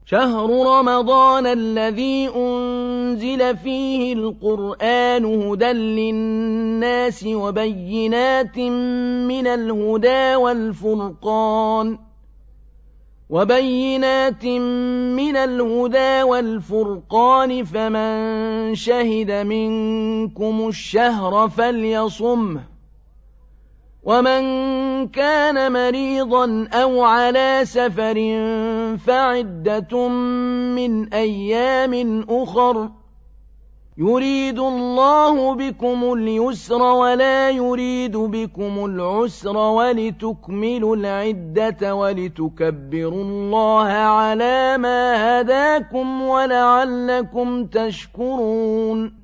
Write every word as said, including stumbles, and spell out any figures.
شهر رمضان الذي أنزل فيه القرآن هدى للناس وبينات من الهدى والفرقان وبينات من الهدى والفرقان فمن شهد منكم الشهر فليصمه ومن كان مريضا أو على سفر فعدة من أيام أخر يريد الله بكم اليسر ولا يريد بكم العسر ولتكملوا العدة ولتكبروا الله على ما هداكم ولعلكم تشكرون